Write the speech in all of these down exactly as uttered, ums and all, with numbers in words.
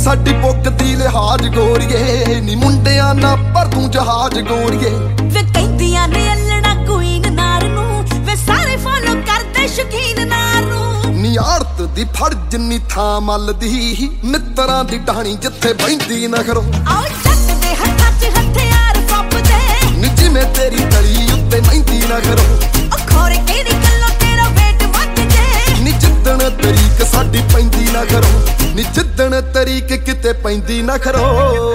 साडी पुक दी लिहाज गोरीए नी मुंडियां ना पर तू जहाज गोरीए वे कहंदियां ने अल्लड़ा क्वीन नार नू वे सारे फॉलो करदे शौकीन नार नू नी आड़त दी फड़ जिन्नी थां मलदी मित्तरां दी ढाणी जिथे बहिंदी ना करो आओ जट दे हत्थां च हथियार फपदे नी जिवें तेरी तली उत्ते मेहंदी ना करो ओ खोरे केड़ी गल्लों तेरा वेट वध जे नी जिद्दण तरीक साडी पैंदी ना करो नी जिद्दण तरीक किते पैंदी ना करो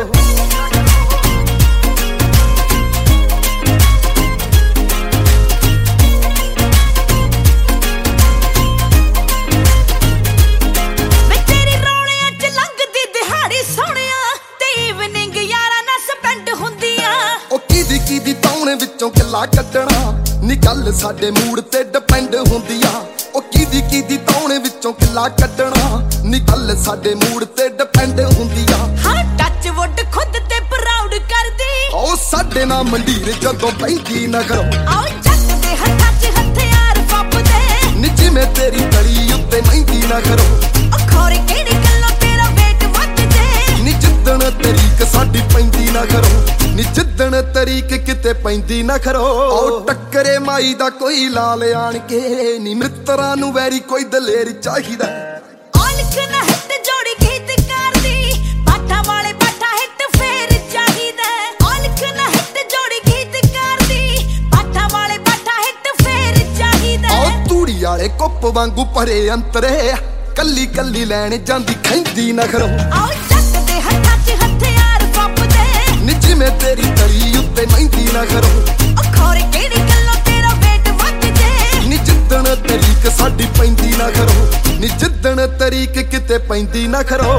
दी तौने विचों किला कड्डना नी गल साडे मूड ते डिपेंड हुंदी आ ओ कीदी कीदी तौने विचों किला कड्डना नी गल साडे मूड ते डिपेंड हुंदी आ हां टच वुड खुद ते प्राउड करदी ओ साडे ना मंडीर जदों पैंदी ना करो आओ जट दे हत्थां च हथियार फपदे नी जिवें तेरी तली उत्ते मेहंदी ना करो ओ खोरे केड़ी गल्लों तेरा वेट वध जे नी जिद्दण तरीक साडी पैंदी ना करो नी जिद्दण तरीक किते पैंदी ना करो ओ टक्करे माई दा कोई लाल आण के नी मित्तरां नू वैरी कोई दलेर चाहिदा औलख ना हिट जोड़ी गीत करदी बाठा वाले बाठा हिट फेर चाहिदा औलख ना हिट जोड़ी गीत करदी बाठा वाले बाठा हिट फेर चाहिदा ओ तूड़ी वाले कुप वांगू भरे अंतरे कल्ली कल्ली लैण जांदी खैंदी ना करो आओ जट दे हत्थां च हथियार फपदे नी जिवें तेरी तली उत्ते मेहंदी ना करो ओ खोरे केड़ी गल्लों तेरा वेट वध जे नी जिद्दण तरीक साडी पैंदी ना करो नी जिद्दण तरीक किते पैंदी ना करो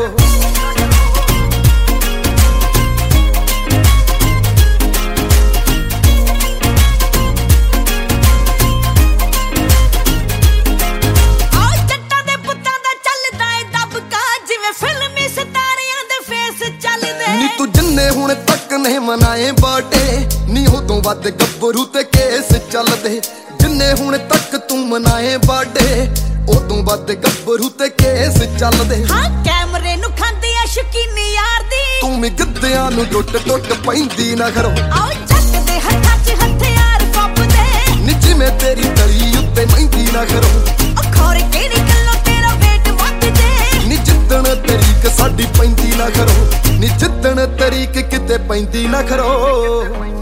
हुण तक नहीं मनाए बर्थडे नी उदों वध गब्बरू ते केस चलदे जिन्ने हुण तक तू मनाए बर्थडे उदों वध गब्बरू ते केस चलदे हां कैमरे नु खांदी आ शौकीनी यार दी तू मी गद्दियां नु टुट टुट पैंदी ना करो आओ जट दे हत्थां च हथियार फपदे नी जिवें तेरी तली उत्ते मेहंदी ना करो ओ खोरे केड़ी गल्लों तेरा वेट वध जे नी जिद्दण तरीक साडी पैंदी ना करो नी जिद्दण तरीक किते पैंदी ना करो।